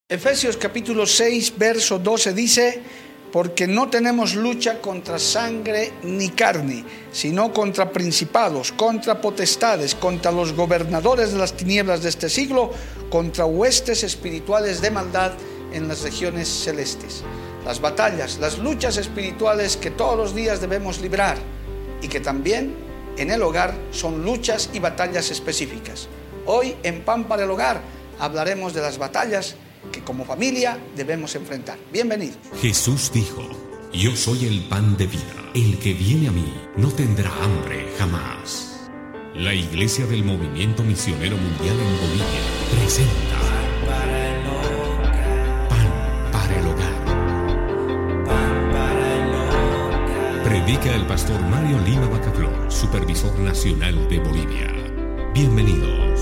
Efesios capítulo 6, verso 12 dice: porque no tenemos lucha contra sangre ni carne, sino contra principados, contra potestades, contra los gobernadores de las tinieblas de este siglo, contra huestes espirituales de maldad en las regiones celestes. Las batallas, las luchas espirituales que todos los días debemos librar y que también en el hogar son luchas y batallas específicas. Hoy en Pan para el Hogar hablaremos de las batallas que como familia debemos enfrentar. Bienvenidos. Jesús dijo: yo soy el pan de vida. El que viene a mí no tendrá hambre jamás. La Iglesia del Movimiento Misionero Mundial en Bolivia presenta Pan para el Hogar. Pan para el Hogar. Predica el pastor Mario Lima Bacaflor, supervisor nacional de Bolivia. Bienvenidos.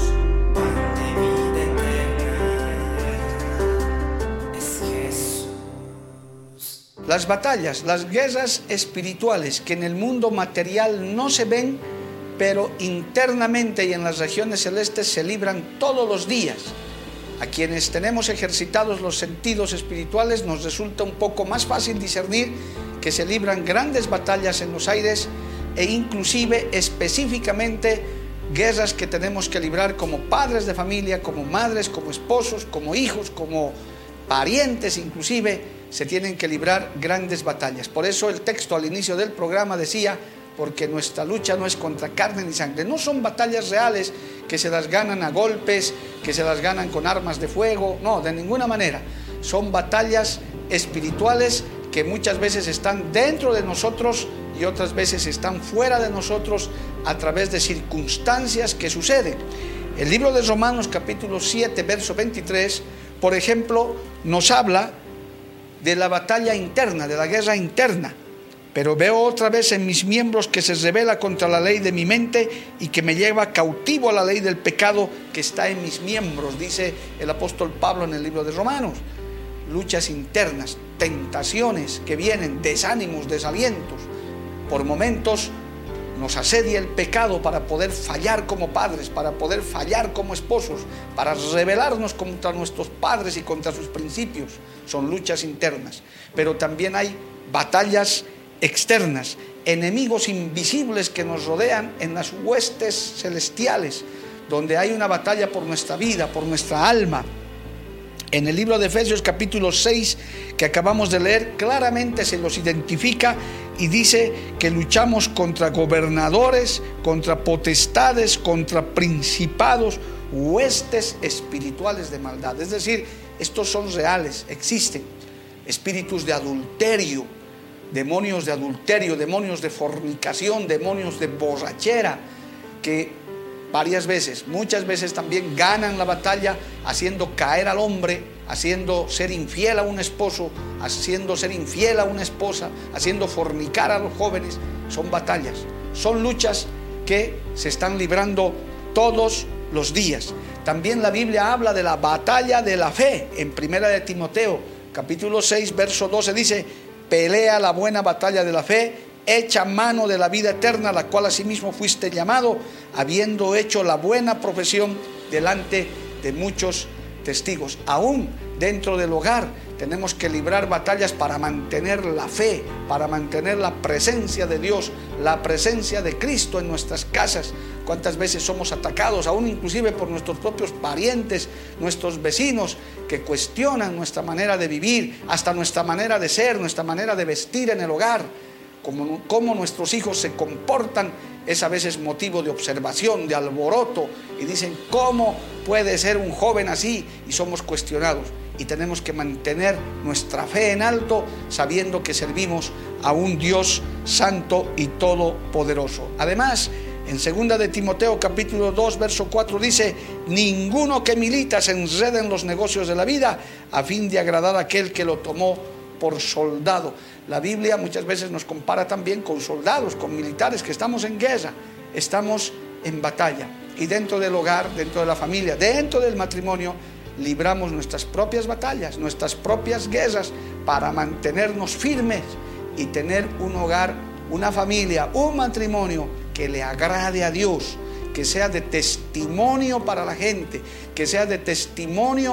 Las batallas, las guerras espirituales que en el mundo material no se ven, pero internamente y en las regiones celestes se libran todos los días. A quienes tenemos ejercitados los sentidos espirituales nos resulta un poco más fácil discernir que se libran grandes batallas en los aires e inclusive específicamente guerras que tenemos que librar como padres de familia, como madres, como esposos, como hijos, como parientes inclusive. Se tienen que librar grandes batallas. Por eso el texto al inicio del programa decía: porque nuestra lucha no es contra carne ni sangre. No son batallas reales que se las ganan a golpes, que se las ganan con armas de fuego. No, de ninguna manera. Son batallas espirituales que muchas veces están dentro de nosotros y otras veces están fuera de nosotros a través de circunstancias que suceden. El libro de Romanos capítulo 7 verso 23, por ejemplo, nos habla de la batalla interna, de la guerra interna. Pero veo otra vez en mis miembros que se rebela contra la ley de mi mente y que me lleva cautivo a la ley del pecado que está en mis miembros, dice el apóstol Pablo en el libro de Romanos. Luchas internas, tentaciones que vienen, desánimos, desalientos. Por momentos nos asedia el pecado para poder fallar como padres, para poder fallar como esposos, para rebelarnos contra nuestros padres y contra sus principios. Son luchas internas. Pero también hay batallas externas, enemigos invisibles que nos rodean en las huestes celestiales, donde hay una batalla por nuestra vida, por nuestra alma. En el libro de Efesios capítulo 6 que acabamos de leer, claramente se los identifica y dice que luchamos contra gobernadores, contra potestades, contra principados, huestes espirituales de maldad. Es decir, estos son reales, existen. Espíritus de adulterio, demonios de fornicación, demonios de borrachera, que muchas veces también ganan la batalla haciendo caer al hombre, haciendo ser infiel a un esposo, haciendo ser infiel a una esposa, haciendo fornicar a los jóvenes. Son batallas, son luchas que se están librando todos los días. También la Biblia habla de la batalla de la fe. En Primera de Timoteo, capítulo 6, verso 12 dice: pelea la buena batalla de la fe, echa mano de la vida eterna, la cual asimismo fuiste llamado, habiendo hecho la buena profesión delante de muchos testigos. Aún dentro del hogar tenemos que librar batallas para mantener la fe, para mantener la presencia de Dios, la presencia de Cristo en nuestras casas. ¿Cuántas veces somos atacados, aún inclusive por nuestros propios parientes, nuestros vecinos, que cuestionan nuestra manera de vivir, hasta nuestra manera de ser, nuestra manera de vestir en el hogar? Cómo nuestros hijos se comportan es a veces motivo de observación, de alboroto, y dicen: ¿cómo puede ser un joven así? Y somos cuestionados, y tenemos que mantener nuestra fe en alto, sabiendo que servimos a un Dios santo y todopoderoso. Además, en 2 de Timoteo capítulo 2 verso 4 dice: ninguno que milita se enreda en los negocios de la vida, a fin de agradar a aquel que lo tomó por soldado. La Biblia muchas veces nos compara también con soldados, con militares, que estamos en guerra, estamos en batalla. Y dentro del hogar, dentro de la familia, dentro del matrimonio, libramos nuestras propias batallas, nuestras propias guerras, para mantenernos firmes y tener un hogar, una familia, un matrimonio que le agrade a Dios, que sea de testimonio para la gente, que sea de testimonio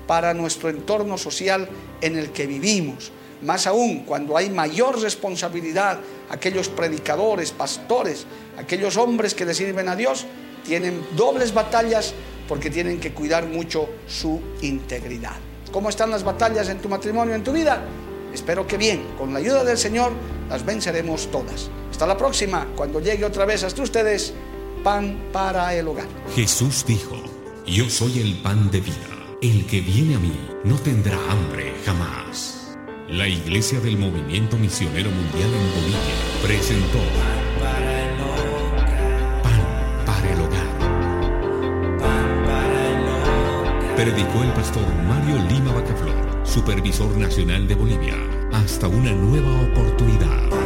para nuestro entorno social en el que vivimos. Más aún cuando hay mayor responsabilidad, aquellos predicadores, pastores, aquellos hombres que le sirven a Dios, tienen dobles batallas porque tienen que cuidar mucho su integridad. ¿Cómo están las batallas en tu matrimonio, en tu vida? Espero que bien, con la ayuda del Señor las venceremos todas. Hasta la próxima, cuando llegue otra vez hasta ustedes, Pan para el Hogar. Jesús dijo: yo soy el pan de vida. El que viene a mí no tendrá hambre jamás. La Iglesia del Movimiento Misionero Mundial en Bolivia presentó Pan para el Hogar. Predicó el pastor Mario Lima Bacaflor, supervisor nacional de Bolivia. Hasta una nueva oportunidad.